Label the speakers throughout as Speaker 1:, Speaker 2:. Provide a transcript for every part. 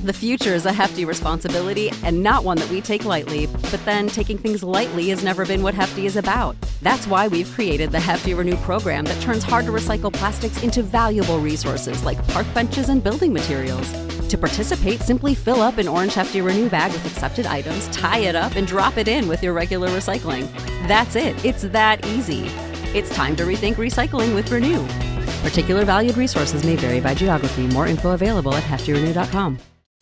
Speaker 1: The future is a hefty responsibility and not one that we take lightly, but then taking things lightly has never been what Hefty is about. That's why we've created the Hefty Renew program that turns hard-to-recycle plastics into valuable resources like park benches and building materials. To participate, simply fill up an orange Hefty Renew bag with accepted items, tie it up, and drop it in with your regular recycling. That's it. It's that easy. It's time to rethink recycling with Renew. Particular valued resources may vary by geography. More info available at heftyrenew.com.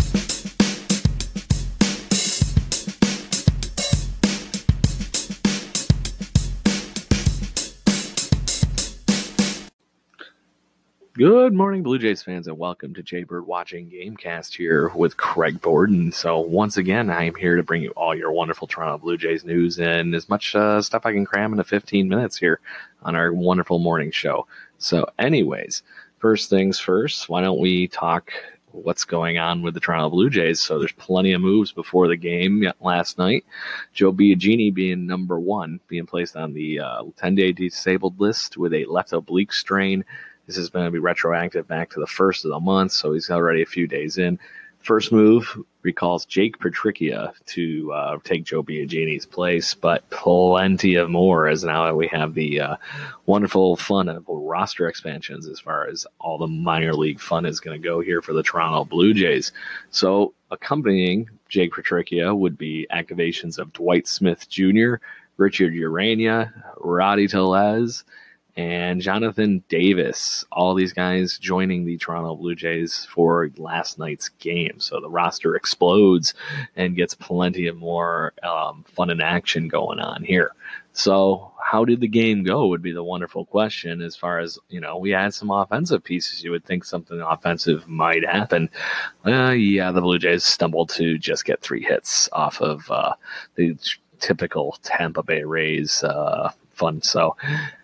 Speaker 2: Good morning, Blue Jays fans, and welcome to Jaybird Watching Gamecast here with Craig Borden. So once again, I am here to bring you all your wonderful Toronto Blue Jays news and as much stuff I can cram into 15 minutes here on our wonderful morning show. So anyways, first things first, why don't we talk what's going on with the Toronto Blue Jays? So there's plenty of moves before the game last night. Joe Biagini being number one, being placed on the 10-day disabled list with a left oblique strain. This is going to be retroactive back to the first of the month, so he's already a few days in. First move recalls Jake Petricchia to take Joe Biagini's place, but plenty of more as now that we have the wonderful fun of roster expansions as far as all the minor league fun is going to go here for the Toronto Blue Jays. So accompanying Jake Petricchia would be activations of Dwight Smith Jr., Richard Urania, Rowdy Tellez, and Jonathan Davis, all these guys joining the Toronto Blue Jays for last night's game. So the roster explodes and gets plenty of more fun and action going on here. So how did the game go would be the wonderful question. As far as, we had some offensive pieces. You would think something offensive might happen. The Blue Jays stumbled to just get 3 hits off of the typical Tampa Bay Rays fun. So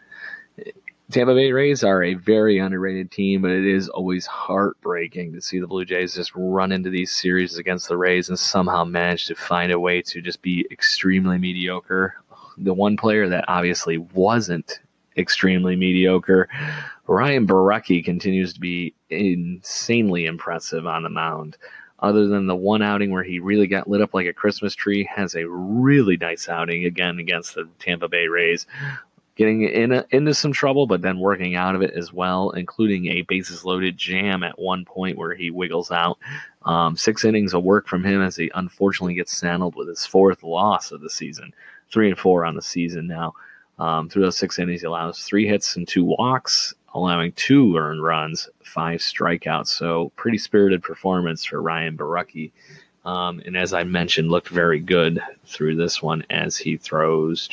Speaker 2: Tampa Bay Rays are a very underrated team, but it is always heartbreaking to see the Blue Jays just run into these series against the Rays and somehow manage to find a way to just be extremely mediocre. The one player that obviously wasn't extremely mediocre, Ryan Borucki, continues to be insanely impressive on the mound. Other than the one outing where he really got lit up like a Christmas tree, has a really nice outing again against the Tampa Bay Rays. Getting into some trouble, but then working out of it as well, including a bases-loaded jam at one point where he wiggles out. 6 innings of work from him as he unfortunately gets saddled with his 4th loss of the season. 3-4 on the season now. Through those 6 innings, he allows 3 hits and 2 walks, allowing 2 earned runs, 5 strikeouts. So pretty spirited performance for Ryan Borucki. And as I mentioned, looked very good through this one as he throws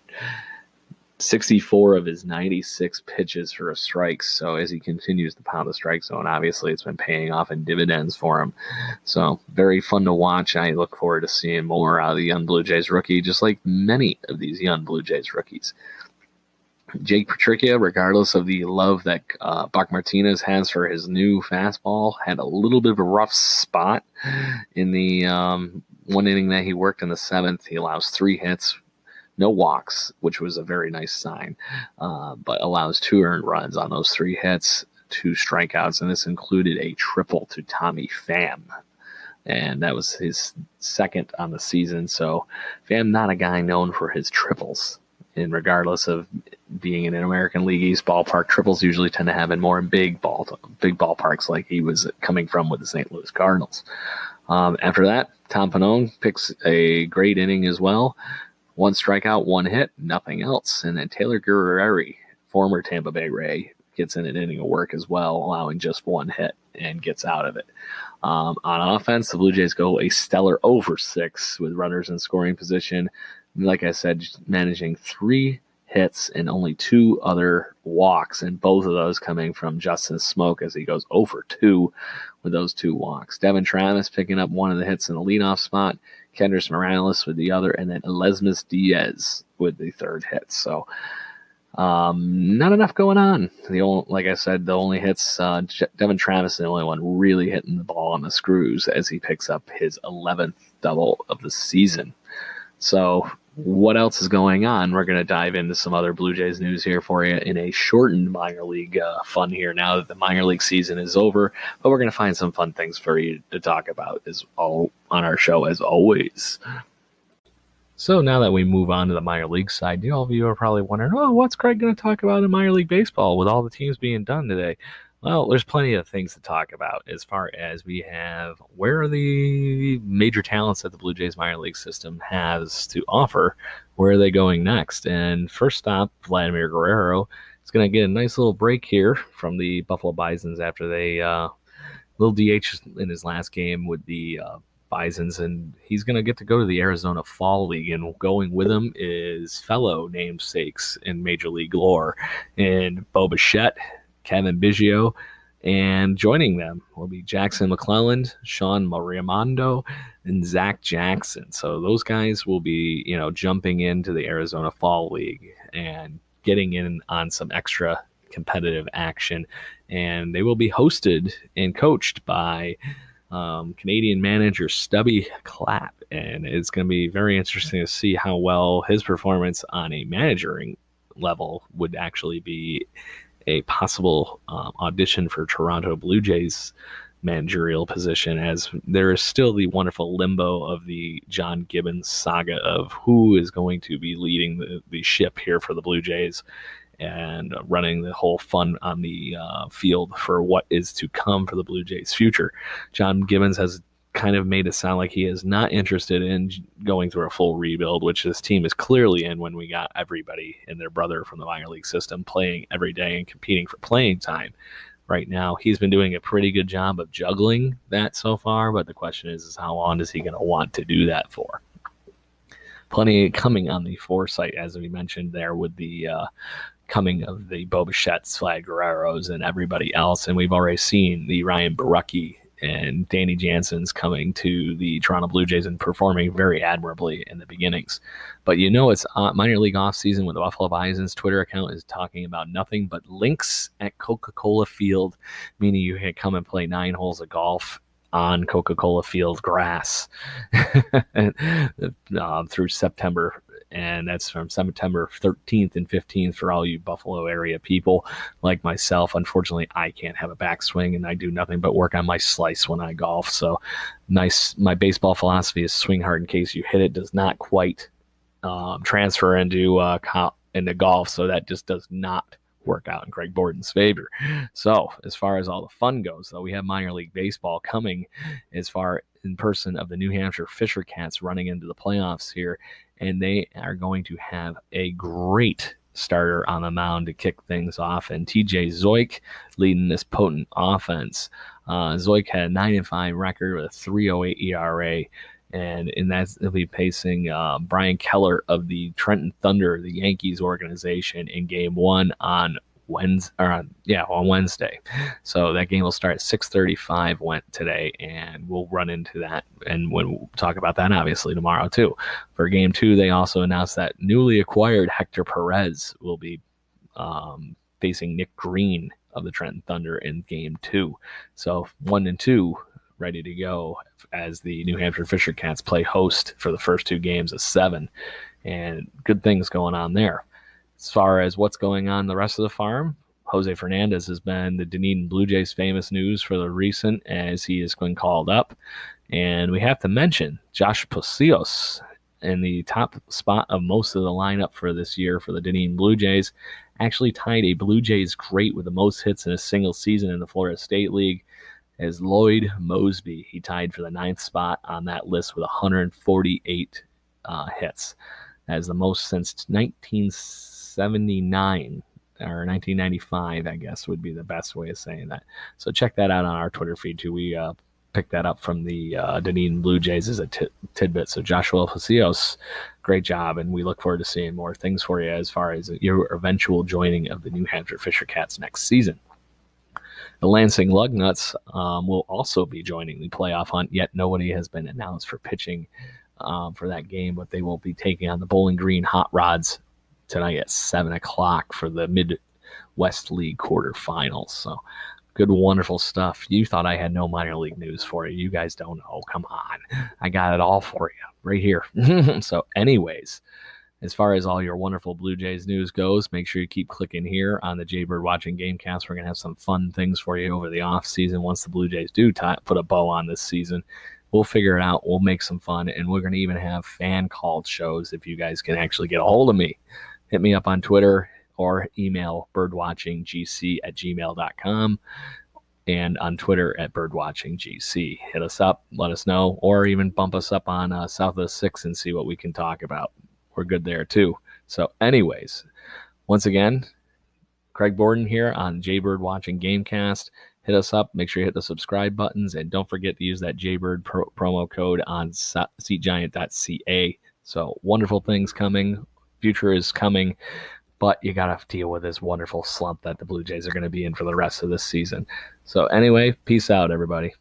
Speaker 2: 64 of his 96 pitches for a strike. So as he continues to pound the strike zone, obviously it's been paying off in dividends for him. So very fun to watch. I look forward to seeing more out of the young Blue Jays rookie, just like many of these young Blue Jays rookies. Jake Petricchia, regardless of the love that Buck Martinez has for his new fastball, had a little bit of a rough spot in the one inning that he worked in the 7th. He allows 3 hits, no walks, which was a very nice sign, but allows 2 earned runs on those 3 hits, 2 strikeouts, and this included a triple to Tommy Pham. And that was his 2nd on the season. So Pham, not a guy known for his triples. And regardless of being in an American League East ballpark, triples usually tend to happen more in big ballparks like he was coming from with the St. Louis Cardinals. After that, Tom Pannone picks a great inning as well. 1 strikeout, 1 hit, nothing else. And then Taylor Guerreri, former Tampa Bay Ray, gets in an inning of work as well, allowing just 1 hit and gets out of it. On offense, the Blue Jays go a stellar over 6 with runners in scoring position. Like I said, managing 3 hits and only 2 other walks, and both of those coming from Justin Smoak as he goes over 2 with those 2 walks. Devin Travis picking up 1 of the hits in the leadoff spot, Kendrys Morales with the other, and then Elizmus Diaz with the 3rd hit. So not enough going on. Like I said, the only hits, Devin Travis is the only one really hitting the ball on the screws as he picks up his 11th double of the season. So what else is going on? We're going to dive into some other Blue Jays news here for you in a shortened minor league fun here now that the minor league season is over. But we're going to find some fun things for you to talk about as all on our show as always. So now that we move on to the minor league side, all of you are probably wondering, what's Craig going to talk about in minor league baseball with all the teams being done today? Well, there's plenty of things to talk about as far as we have where are the major talents that the Blue Jays minor league system has to offer. Where are they going next? And first stop, Vladimir Guerrero is going to get a nice little break here from the Buffalo Bisons after they little DH in his last game with the Bisons, and he's going to get to go to the Arizona Fall League, and going with him is fellow namesakes in Major League lore, and Bo Bichette, Kevin Biggio, and joining them will be Jackson McClelland, Sean Mariamondo, and Zach Jackson. So those guys will be, jumping into the Arizona Fall League and getting in on some extra competitive action, and they will be hosted and coached by Canadian manager Stubby Clapp, and it's going to be very interesting to see how well his performance on a managing level would actually be a possible audition for Toronto Blue Jays managerial position, as there is still the wonderful limbo of the John Gibbons saga of who is going to be leading the ship here for the Blue Jays and running the whole fun on the field for what is to come for the Blue Jays' future. John Gibbons has kind of made it sound like he is not interested in going through a full rebuild, which this team is clearly in when we got everybody and their brother from the minor league system playing every day and competing for playing time. Right now, he's been doing a pretty good job of juggling that so far, but the question is how long is he going to want to do that for? Plenty coming on the foresight, as we mentioned there, with the coming of the Bo Bichette's, Vlad Guerrero's, and everybody else. And we've already seen the Ryan Borucki and Danny Jansen's coming to the Toronto Blue Jays and performing very admirably in the beginnings. But it's minor league offseason when the Buffalo Bison's Twitter account is talking about nothing but links at Coca-Cola Field, meaning you can come and play 9 holes of golf on Coca-Cola Field grass through September. And that's from September 13th and 15th for all you Buffalo area people like myself. Unfortunately, I can't have a backswing, and I do nothing but work on my slice when I golf. So nice. My baseball philosophy is swing hard in case you hit it. Does not quite transfer into golf, so that just does not work out in Craig Borden's favor. So as far as all the fun goes, though, we have minor league baseball coming as far in person of the New Hampshire Fisher Cats running into the playoffs here, and they are going to have a great starter on the mound to kick things off, and TJ Zoik leading this potent offense. Zoik had a 9-5 record with a 3.08 ERA, and in that he'll be facing Brian Keller of the Trenton Thunder, the Yankees organization, in Game 1 on Wednesday. So that game will start at 6:35 today, and we'll run into that, and we'll talk about that obviously tomorrow too. For Game 2, they also announced that newly acquired Hector Perez will be facing Nick Green of the Trenton Thunder in Game 2. So 1 and 2 ready to go as the New Hampshire Fisher Cats play host for the first 2 games of 7, and good things going on there. As far as what's going on in the rest of the farm, Jose Fernandez has been the Dunedin Blue Jays famous news for the recent, as he has been called up. And we have to mention Josh Posios in the top spot of most of the lineup for this year for the Dunedin Blue Jays. Actually tied a Blue Jays great with the most hits in a single season in the Florida State League as Lloyd Mosby. He tied for the 9th spot on that list with 148 hits. That is the most since 1979 or 1995, I guess would be the best way of saying that. So check that out on our Twitter feed too. We picked that up from the Dunedin Blue Jays as a tidbit. So Joshua Posios, great job, and we look forward to seeing more things for you as far as your eventual joining of the New Hampshire Fisher Cats next season. The Lansing Lugnuts will also be joining the playoff hunt, yet nobody has been announced for pitching for that game, but they will be taking on the Bowling Green Hot Rods tonight at 7 o'clock for the Midwest League quarterfinals. So Good, wonderful stuff. You thought I had no minor league news for you. You guys don't know. Come on. I got it all for you right here. So anyways, as far as all your wonderful Blue Jays news goes, make sure you keep clicking here on the Jaybird Watching Gamecast. We're going to have some fun things for you over the off season. Once the Blue Jays do put a bow on this season, we'll figure it out. We'll make some fun, and we're going to even have fan-called shows if you guys can actually get a hold of me. Hit me up on Twitter or email birdwatchinggc@gmail.com and on Twitter at birdwatchinggc. Hit us up, let us know, or even bump us up on South of the 6 and see what we can talk about. We're good there too. So anyways, once again, Craig Borden here on Jaybird Watching Gamecast. Hit us up. Make sure you hit the subscribe buttons, and don't forget to use that Jaybird promo code on seatgiant.ca. So wonderful things coming. Future is coming, but you got to deal with this wonderful slump that the Blue Jays are going to be in for the rest of this season. So anyway, peace out, everybody.